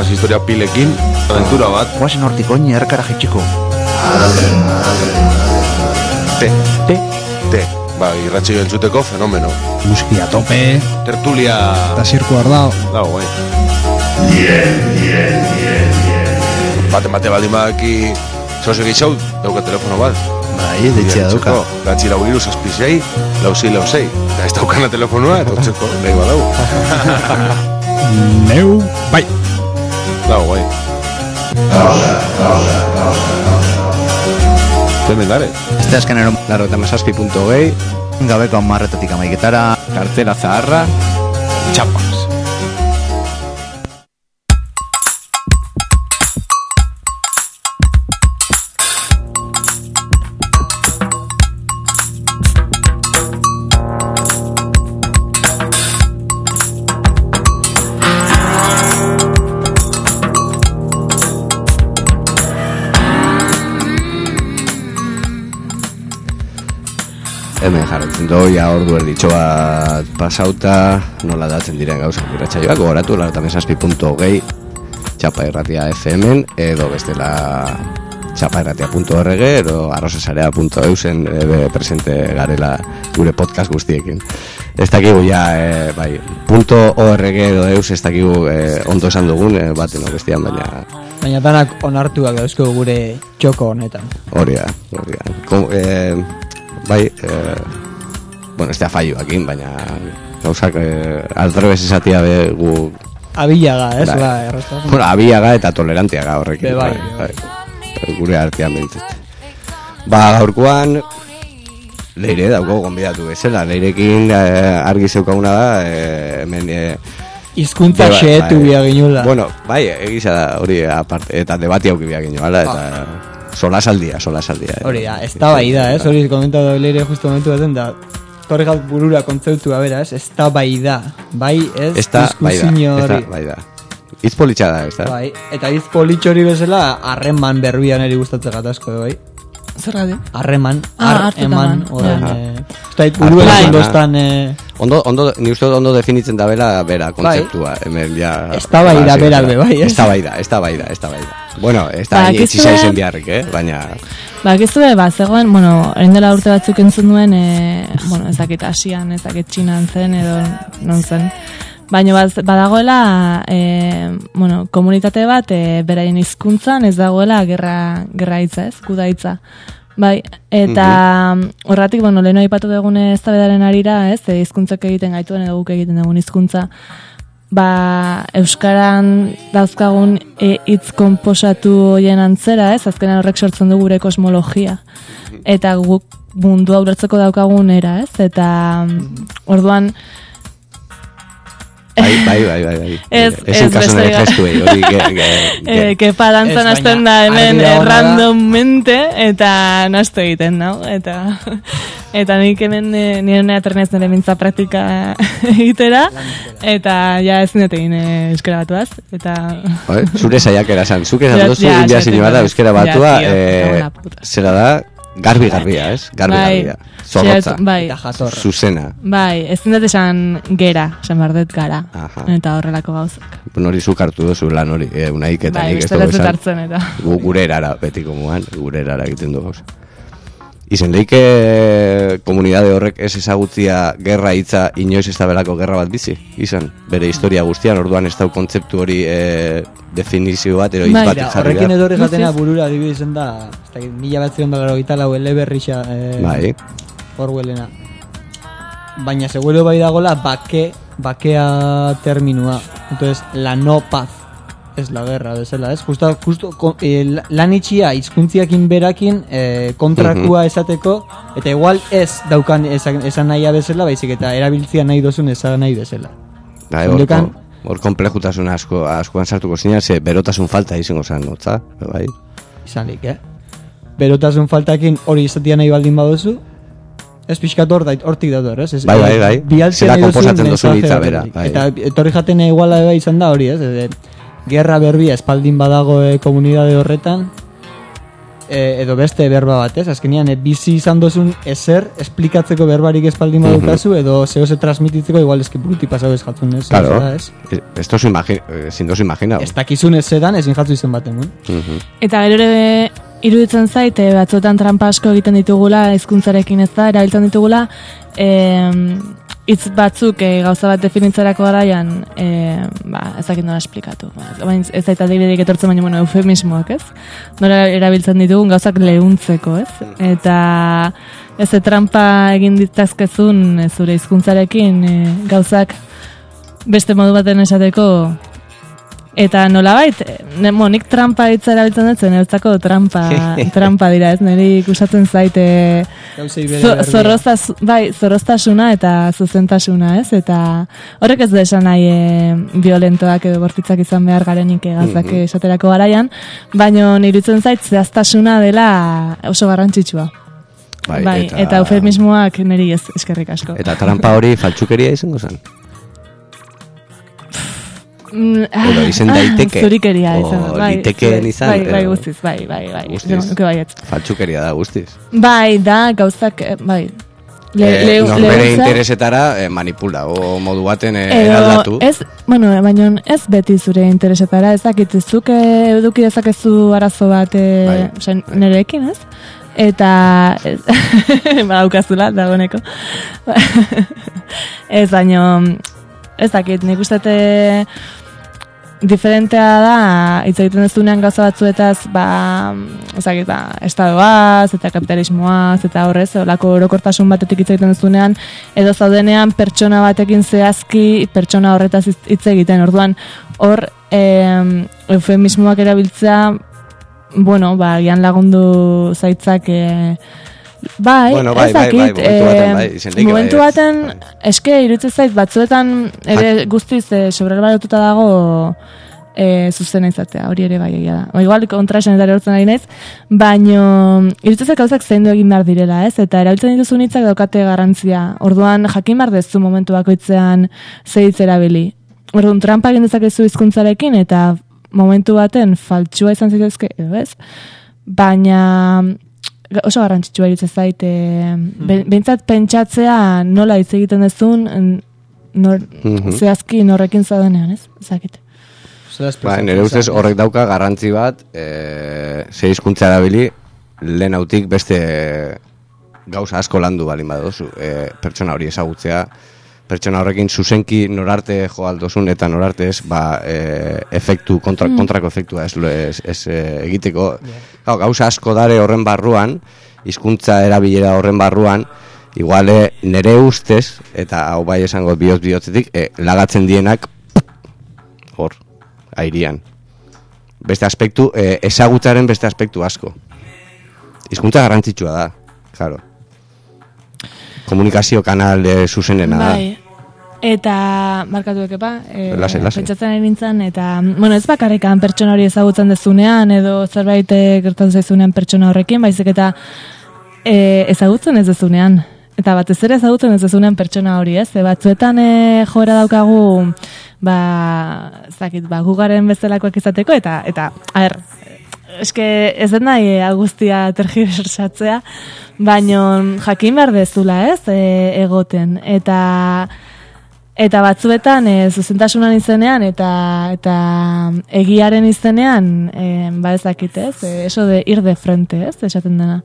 historia pilekin, aventura bat. Guazen hortik oin erkara jetxiko. Te, te, te. Ba, irratxi entzuteko fenomeno. Muskia tope. Tertulia. Eta zirku ardao. Dago, bai. Bate, bate, baldin badaki, zoze gehiago, dauka telefono bat. Bai, deitzea dauka. Gatzi lau iru, zazpizei, lauzei, lauzei. Eta ez daukana telefonoa, eta utzeko, nahi badau. Neu, bai. Dago, bai. Hemen dare. Este azkenero Laro eta masazpi punto gehi, gabeko amarretatik amaiketara. kartela zaharra, txapas. Hemen jarretzen doi, ja ordu erditxo bat pasauta, nola datzen diren gauzak irratsaioak, gogoratu, laro eta masazpi punto gehi, Txapa Irratia F M-en, edo bestela txapairratia punto org, edo arrozasarea punto eusen e, presente garela gure podcast guztiekin. Ez dakigu ja, e, bai, .org edo eus ez dakigu e, ondo esan dugun, e, baten bestian, baina... Baina danak onartuak dauzko gure txoko honetan. Hori da, hori da. Kom, e, bai, e, bueno, ez da falloakin, baina gauzak e, aldrebes esatia be gu... Abilaga, ez, bai. ba, errestasun. Bueno, abiaga eta tolerantiaga horrekin. Be, bai, bai, bai. Gure artean behintzat. Ba, gaurkoan Leire dauko gonbidatu bezala. Leirekin eh, argi zeukaguna da, eh, hemen... Eh, Hizkuntza xehetu biak ginula. Bueno, bai, egisa da, hori aparte, eta debati hauki biak ginula, eta solasaldia, solasaldia. Hori da, ez da bai da, ez, hori komentatu Leire justo momentu baten da, torre gaut burura kontzeutua, beraz, ez da bai da, bai ez, diskusinio hori. Bai da, hitz politxa da, ez da? Bai, eta hitz politxo hori bezala, harreman berruia neri gustatzen gatazko, bai? Zer gade? Harreman, Ah, harreman, harreman, horren, ez da hitz burua Harreman. doztan... Ondo, ondo, ni uste dut ondo definitzen da bela, bera, kontzeptua, hemen, ja... Ez da bai da, berak be, bai, ez? Ez da bai da, ez da bai da, ez da bai da. Bueno, ez da Ba, ni etxisa gizue- izen biharrik, eh, baina... Ba, gizue, ba, zegoen, bueno, orain dela urte batzuk entzun duen, e, bueno, ezakit Asian, ezakit Txinan zen, edo non zen. Baina baz, badagoela, e, bueno, komunitate bat, e, beraien hizkuntzan ez dagoela gerra, gerra hitza, ez, kuda hitza. Bai, eta horratik, bueno, leheno aipatu dugune eztabaidaren arira, ez, e, hizkuntzak egiten gaituen edo guk egiten dugun hizkuntza, ba, euskaran dauzkagun e, hitz konposatu hoien antzera, ez, azkenan horrek sortzen du gure kosmologia. Eta guk mundua ulertzeko daukagun era, ez, eta orduan... Bai, bai, bai, bai, bai. Ez, Ez ez, kasu nire beste- gestuei, hori, ge, ge, ge. Eh, kepa dantzan Ez, hasten baina da hemen argi eh, dagoena da- randommente eta nastu egiten, no? Eta eta nik hemen eh, nire nire aternez nire mintza praktika egitera eta ja ez dut egin eh, euskara batuaz eta Bai, zure saiakera esan, zuk esan Ja, duzu ja, india ja, sinibata ja, euskera ja, batua, tío, eh, cago en la puta. zera da, garbi garbia, ez? Garbi Bai, garbia. Zorrotza, bai, Eta jatorra. zuzena. bai, ez dut esan gera, esan behar dut gara, Aha. eta horrelako gauzak. Nori zuk hartu duzu lan hori, eh, unaik eta Bai, nik ez bestela dugu ez dut esan. hartzen eta. Gu, gure erara, betiko muan, gure erara egiten dugu. Izen leike komunidade horrek ez ezagutzia gerra hitza inoiz ez da belako gerra bat bizi, izan, bere historia guztian, orduan ez dau kontzeptu hori e, definizio bat, ero hitz Bai. bat Mira, jarri horrekin behar. edo hori jatena Guztiz. burura adibidezen da, ez dakit, mila bat zion da garo gita lau eleberrixa eh, Bai, Orwellena. Baina seguro bai dagola bake, bakea terminua. Entonces, la no paz es la guerra, bezala, ez? Justo, justo ko- eh, la- lan itxia hizkuntziakin berakin eh, kontrakua esateko, eta igual ez daukan esan, esan nahia bezala, baizik eta erabiltzia nahi dozun esan nahi bezala. bai, hor, Ondokan- hor komplejutasun asko, askoan sartuko zina, ze berotasun falta izango zen, notza, bai. Izanik, eh? Berotasun faltakin hori izatia nahi baldin baduzu, ez pixkat hor dait, hortik dator, ez? Ez- Bai, bai, bai. Bidaltzea Zera nahi duzun konposatzen duzun mensaje hitza bera, horretik. bai. Eta etorri jaten iguala bai izan da hori, ez? Ez, gerra berbia espaldin badago eh, komunidade horretan, e, edo beste berba batez, azkenean e, bizi izan dozun ezer esplikatzeko berbarik espaldin badukazu, edo zehose transmititzeko igual eski buruti pasau ez jatzun, ez? Claro, Osea, ez? esto es imagi sin dos imaginado. Ez dakizun ez edan ezin jatzu izen baten, no? Eta gero ere iruditzen zait, eh, batzuetan trampa asko egiten ditugula, hizkuntzarekin ez da, erabiltzen ditugula, eh, hitz batzuk eh, gauza bat definitzerako garaian, eh, ba, ez dakit nola esplikatu. Baina ez zaita adibiderik etortzen, baina bueno, eufemismoak, ez? Nola erabiltzen ditugun gauzak lehuntzeko, ez? Eta ez e, trampa egin ditazkezun eh, zure hizkuntzarekin eh, gauzak beste modu baten esateko. Eta nolabait, ne, mo, nik trampa hitza erabiltzen dut zen, eutzako trampa, trampa dira, ez? Niri ikusatzen zaite zo, zorroztas, bai, zorroztasuna eta zuzentasuna, ez? Eta horrek ez da esan nahi e, violentoak edo bortitzak izan behar garenik egazak mm-hmm. esaterako garaian, baina nirutzen zait zehaztasuna dela oso garrantzitsua. Bai, bai eta... eta eufemismoak niri ez, eskerrik asko. Eta trampa hori faltsukeria izango zen? Edo izen daiteke. Zurikeria izan. O litekeen izan. Bai, bai, guztiz, bai, bai, bai. Guztiz. Faltsukeria da, guztiz. Bai, da, gauzak, bai. Le, eh, le, Norbere interesetara eh, manipula, o modu baten eh, eraldatu. Ez, bueno, baina ez beti zure interesetara, ez dakit, zuk eduki dezakezu arazo bat eh, bai, bai. Nerekin, ez? Eta ez, badaukazula, dagoeneko. Ez, baina ez dakit, nik ustete diferentea da, hitz egiten duzunean gauza batzuetaz, ba, ez dakit, ba, estadoaz, eta kapitalismoaz, eta horrez, olako orokortasun batetik hitz egiten duzunean, edo zaudenean pertsona batekin zehazki pertsona horretaz hitz egiten, orduan, hor, eh, eufemismoak erabiltzea, bueno, ba, gian lagundu zaitzak, eh, Bai, bueno, bai, ez dakit, bai, bai, momentu baten, bai, momentu baten, eske iruditzen zait, batzuetan ere guztiz e, sobrebalatuta dago e, zuzena izatea, hori ere bai egia da. O, igual kontra esan eta erortzen ari naiz, baino iruditzen zait gauzak zein du egin behar direla, ez? Eta erabiltzen dituzun hitzak daukate garrantzia. Orduan jakin behar dezu momentu bakoitzean ze hitz erabili. Orduan trampa egin dezakezu hizkuntzarekin eta momentu baten faltsua izan zitezke, edo ez? Baina oso garrantzitsua iruditzen zait, e, behintzat pentsatzea nola hitz egiten dezun, nor, mm-hmm. zehazki norrekin zaudenean, ez? Ezakit. Ba, nire ustez horrek dauka garrantzi bat, e, ze hizkuntza erabili, lehen hautik beste gauza asko landu balin badozu, e, pertsona hori ezagutzea, pertsona horrekin zuzenki norarte jo aldozun eta norarte ez, ba, e, efektu, kontra, mm. kontrako efektua ez, ez, ez e, egiteko. Yeah. Gau, gauza asko dare horren barruan, hizkuntza erabilera horren barruan, iguale nere ustez, eta hau bai esango bihotz bihotzetik, e, lagatzen dienak, hor, airian. Beste aspektu, e, ezagutzaren beste aspektu asko. Hizkuntza garrantzitsua da, claro. Komunikazio kanal e, zuzenena da. Bai. Eta, markatu ekepa, e, lase, lase. pentsatzen ari nintzen, eta, bueno, ez bakarrikan pertsona hori ezagutzen dezunean, edo zerbait gertatu zaizunean pertsona horrekin, baizik eta e, ezagutzen ez dezunean. Eta batez ere ezagutzen ez dezunean pertsona hori, ez? E, batzuetan e, joera daukagu, ba, zakit, ba, gugaren bezalakoak izateko, eta, eta, a ber, eske ez den nahi e, guztia tergiversatzea, baino jakin behar dezula, ez, e, egoten. Eta eta batzuetan e, zuzentasunan izenean eta eta egiaren izenean, e, ba ezakit, ez, e, eso de ir de frente, ez, esaten dena.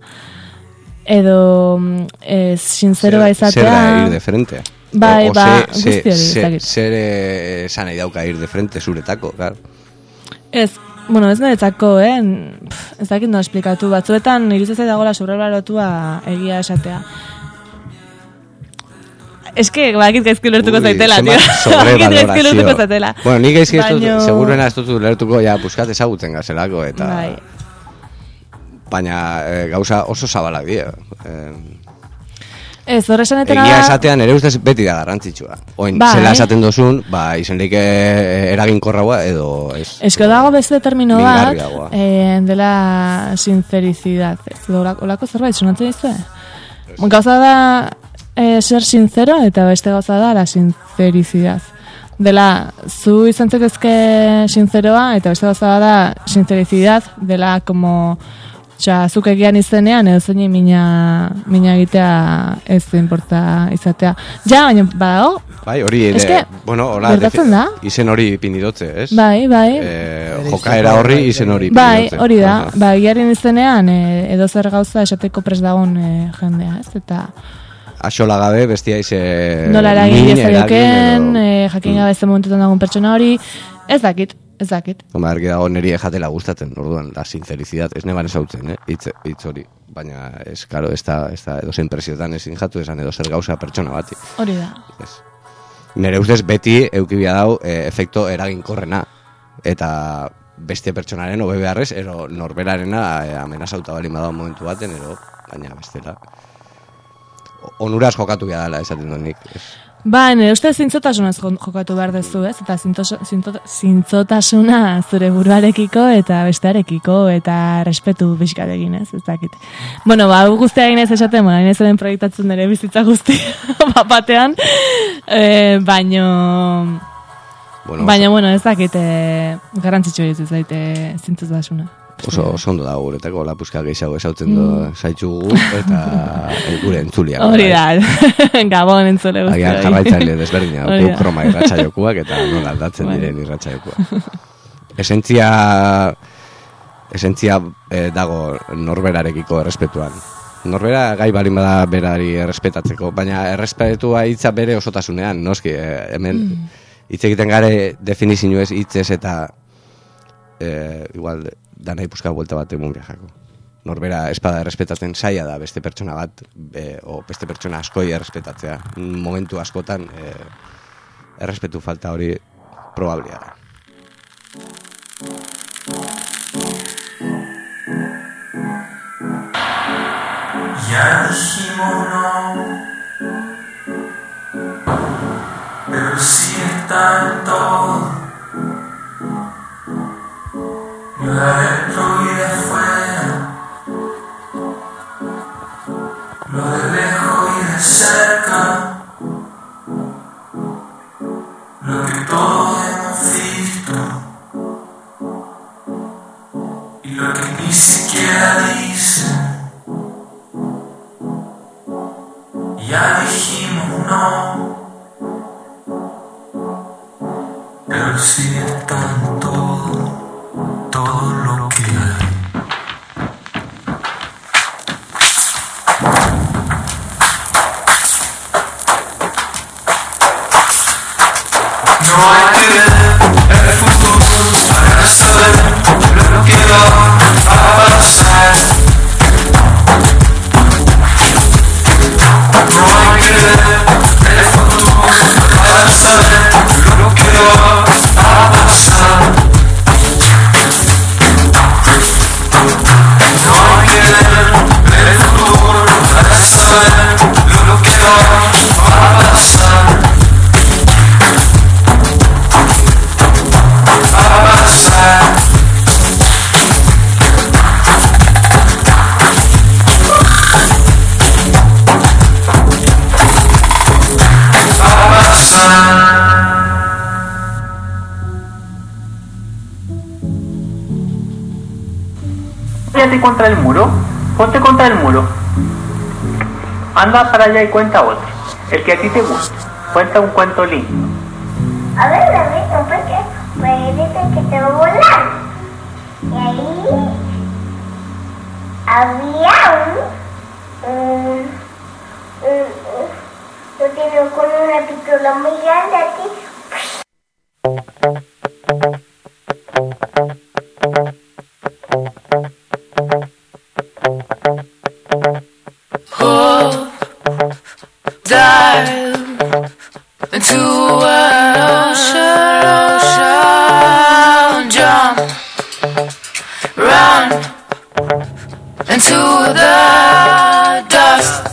Edo e, sinceroa izatea. Zer da ir de frente? Bai, o, o ba, se, guzti hori, ezakit. Zer esan nahi dauka ir de frente zuretako, claro. Ez, bueno, ez niretzako, eh? Pff, ez dakit no esplikatu. Batzuetan iruditzen dagoela sobrebarotua egia esatea. Eske, bakit gaizki lertuko zaitela, tío. Bakit gaizki lertuko zaitela. Bueno, nik gaizki ez dut, seguruena ez dut lertuko, ja, buskat ezagutzen gazelako, eta... Bai. Baina e, gauza oso zabalak dira. E, ez, horre esanetena... Egia esatean ere ustez beti da garrantzitsua. Oin, ba, zela eh? esaten dozun, ba, izenlik eraginkorragoa edo ez... Esko dago beste termino bat, eh, dela sinceridad. Ez, olako zerbait, sonatzen dizue? Gauza da eh, ser sincero eta beste gauza da la sinceridad. Dela, zu izan zetezke sinceroa eta beste gauza da sinceridad, dela como... Osea, zuk egian izenean edo zein mina, mina egitea ez inporta izatea. Ja, baina badago. Bai, hori, Eske, de, bueno, hola, gertatzen da. izen hori pinidotze, ez? Bai, bai. Eh, jokaera horri izen hori Bai, pinidotze. hori da. Aha. Ba, egiaren izenean e, edo zer gauza esateko prest dagoen e, jendea, ez? Eta Axola gabe, bestia ize... nola eragin min ezaioken, edo- e, jakin gabe zen momentutan dagoen pertsona hori, ez dakit, ez dakit. Home, argi dago niri ejatela gustatzen, orduan, la sinceridad, ez neban esautzen, eh? Hitz, hitz hori. Baina, ez, karo, ez da, ez da, edo zein presiotan ezin jatu esan edo zer gauza pertsona bati. Hori da. Ez. Nere ustez beti eukibia dau e, efekto eraginkorrena. Eta beste pertsonaren hobe beharrez, ero norberarena e, amenazauta bali badao momentu baten, ero, baina bestela. O- Onuraz jokatu behar dela, esaten dut nik. Ez. Ba, nire uste zintzotasunaz jo- jokatu behar dezu, ez? Eta zintzo- zintzota- zintzotasuna zure buruarekiko eta bestearekiko eta respetu pixkarekin, ez? Ez dakit. Bueno, ba, hau guztia egin ez esaten, bueno, egin ez den proiektatzen nire bizitza guztia bapatean, e, baino... Bueno, Baina, bueno, ez dakit, e, garrantzitsu ez zaite zintzotasuna. Oso, oso ondo dago guretako, lapuzka gehiago esautzen do zaitxugu eta e, gure entzuliak. Hori da, Gabon entzule guzti. Agian jarraitzaile desberdina, Hori da. guk kroma irratsaiokuak eta nola aldatzen Bai. diren irratsaiokuak. Esentzia, esentzia eh, dago norberarekiko errespetuan. Norbera gai balin bada berari errespetatzeko, baina errespetua hitza bere osotasunean, noski, eh, hemen hitz egiten gare definizioez hitzez eta eh, igual da nahi puzka buelta bat egun viajako. Norbera espada errespetatzen saia da beste pertsona bat e, o beste pertsona askoi errespetatzea. Momentu askotan e, errespetu falta hori probablia da. Ya dijimos no, pero si está en todo, lo de adentro y de afuera, lo de lejos y de cerca, lo que todos hemos visto y lo que ni siquiera dicen. Ya dijimos no, pero sí está en todo, todo lo que hay. No hay que ver el futuro para saber lo que va a pasar. No hay que ver el futuro para saber lo que va a pasar. No hay que ver el futuro para saber lo que va a pasar. A pasar. Ponte contra el muro, ponte contra el muro. Anda para allá y cuenta otro, el que a ti te guste. Cuenta un cuento lindo. A ver, Ramito, porque puede que te va a volar. Y ahí había un, un, un, un yo te veo con una pistola muy grande aquí. Pull, dive into an ocean, ocean, jump, run into the dust.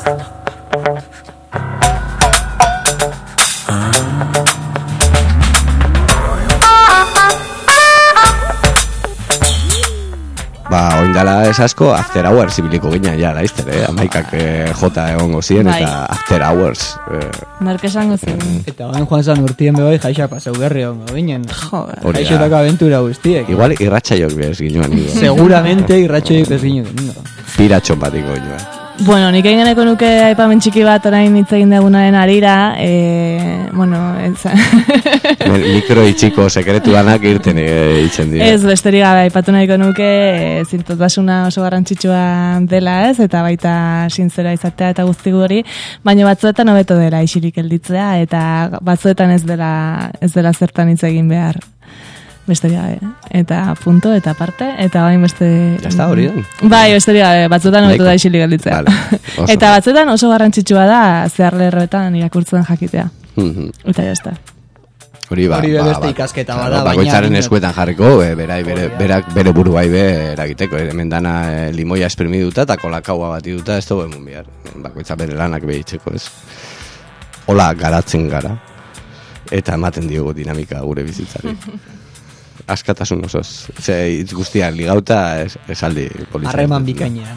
Ba, oindala ez asko, after hours ibiliko ginen, ja, laizter, eh? Amaikak eh, jota egongo ziren, Bai. eta after hours. Eh, Nork esango zen. Eta bain joan zan urtien bebai jaixa pasau berri ongo ginen. Joder. hori da. Jaixotako aventura guztiek. Igual irratxaiok bez ginoan. Nigo. Seguramente irratxoik ez ginen. No. Piratxon batiko ginoan. Bueno, nik egin geneko nuke aipamen txiki bat orain hitz egin dugunaren arira, e, bueno, ez... Mikro itxiko sekretu danak irten e, itzen dira. Ez, besterik gabe, aipatu nahiko nuke, e, zintotasuna oso garrantzitsua dela ez, eta baita sinzera izatea eta guzti hori, baina batzuetan hobeto dela isilik gelditzea, eta batzuetan ez dela, ez dela zertan hitz egin behar. Besterik gabe, eta punto, eta parte, eta bain beste... Ya está, hori da. Bai, besterik gabe, batzuetan hobeto da isilik gelditzea. Vale, oso. Eta batzuetan oso garrantzitsua da zehar lerroetan irakurtzen jakitea. Mhm. Eta jazta. Hori ba, Hori be ba, beste ba, ikasketa claro, bada, baina- bakoitzaren eskuetan jarriko, e, berai, bere, berak, bere buru bai be eragiteko, hemen dana e, limoia esprimiduta eta kolakaua batiduta, ez dugu emun bihar. Bakoitza bere lanak behitzeko, ez. Hola garatzen gara, eta ematen diogu dinamika gure bizitzari. Askatasun osoz. Ze hitz guztiak ligauta es, esaldi politxak. Harreman bikainean.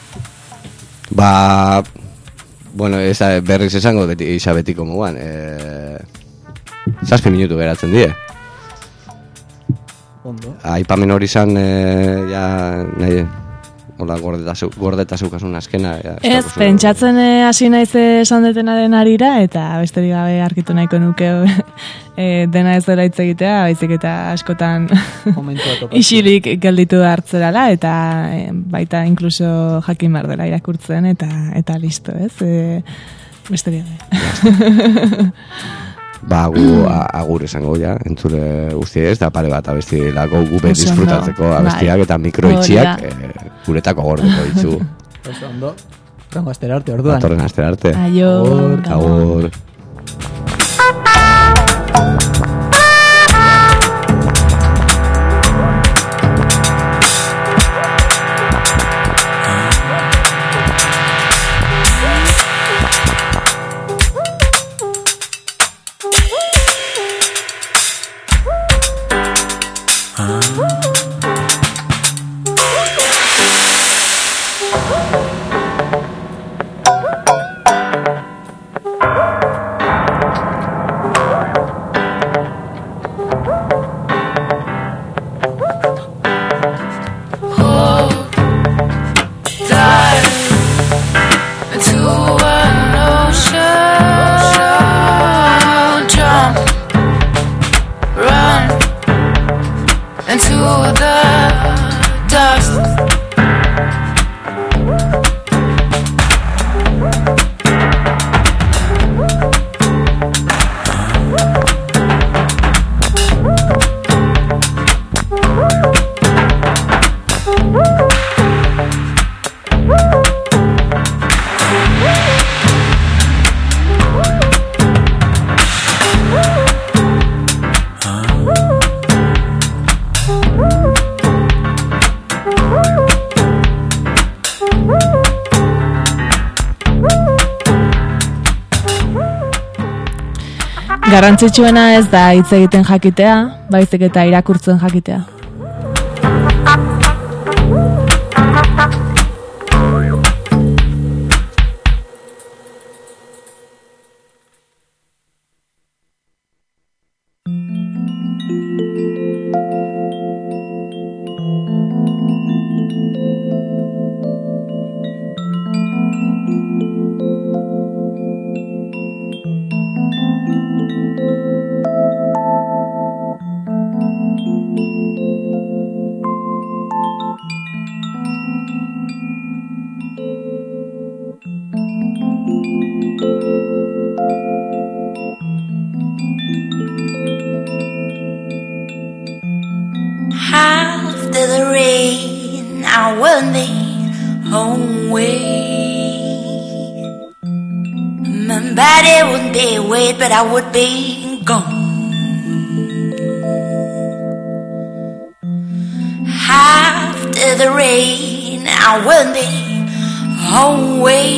Ba, bueno, eza, berriz esango beti, isa betiko moguan. E, zazpi minutu geratzen die. Ondo. Aipamen hori zan, e, ja, nahi, hola, gordetazu, gordetazaukasun askena. Ja, Ez, eskakozu- pentsatzen eh, hasi naiz esan detenaren arira, eta besterik gabe argitu nahiko nuke e, dena ez dela hitz egitea, baizik eta askotan Momentua topatzen. isilik gelditu hartzerala, eta e, baita inkluso jakin behar dela irakurtzen, eta eta listo, ez? E, besterik gabe. Ba, gu a- agur esango ja, entzule guzti ez, da pare bat abesti lako gube Oso ondo. disfrutatzeko abestiak Bai. eta mikroitxiak Hori e, guretako gordeko ditzu. Oso ondo. Rango astera arte orduan. Datorren astera arte. Aio, Agur, gabon. Agur. Garrantzitsuena ez da hitz egiten jakitea, baizik eta irakurtzen jakitea. After the rain, I will make home way. My body would be wet, but I would be gone. After the rain, I will be home way.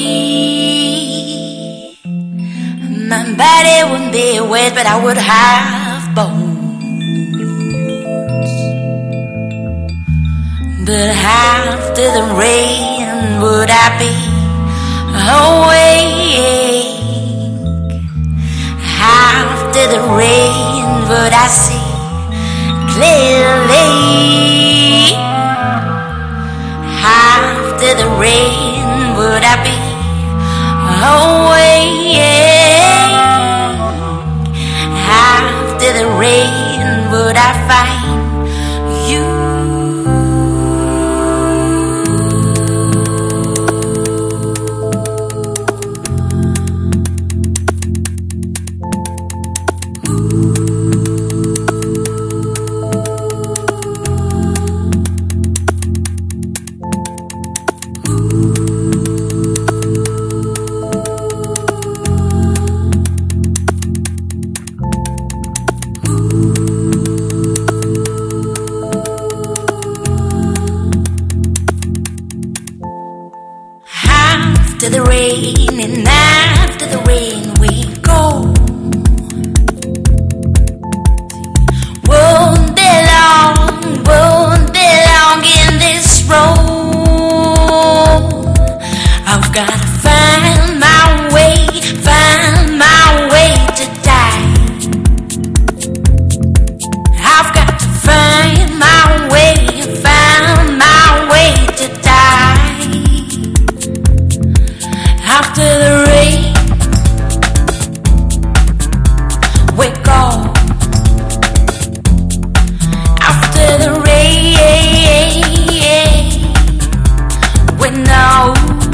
My body would be wet, but I would have bones. But after the rain, would I be awake? After the rain, would I see clearly? After the rain, would I be awake? After the rain, would I find you? After the rain, and after the rain we go. Won't be long, won't be long in this road. I've got to find my way, find my way to die. I've got to find my way, find my way to die. After the rain, we go. After the rain, we know.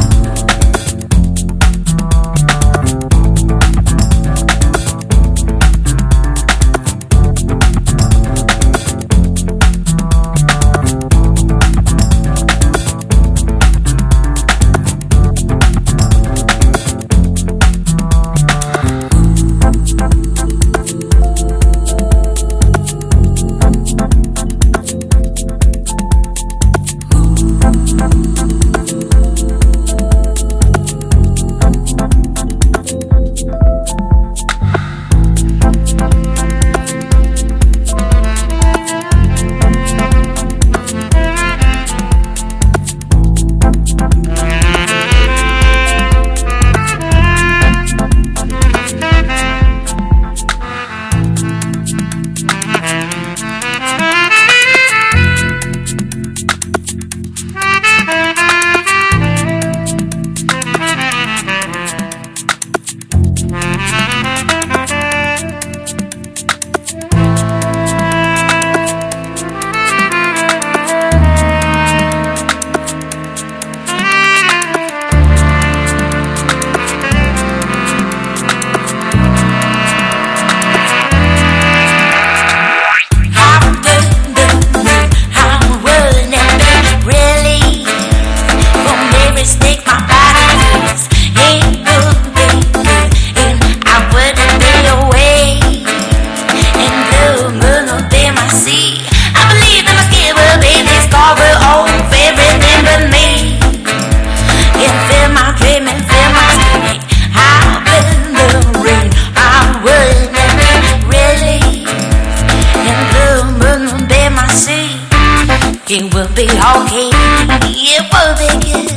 It will be okay, it will be good.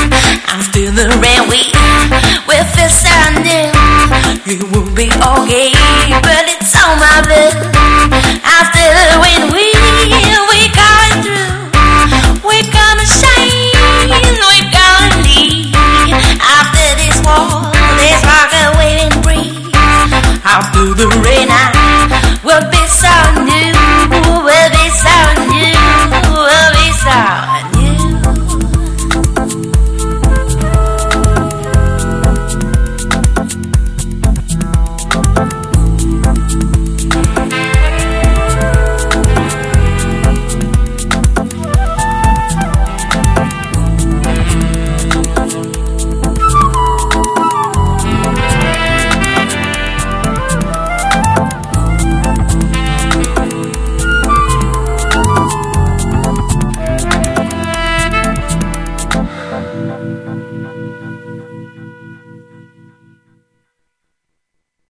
After the rain we will feel Sunday. It will be okay, but it's all my blood. After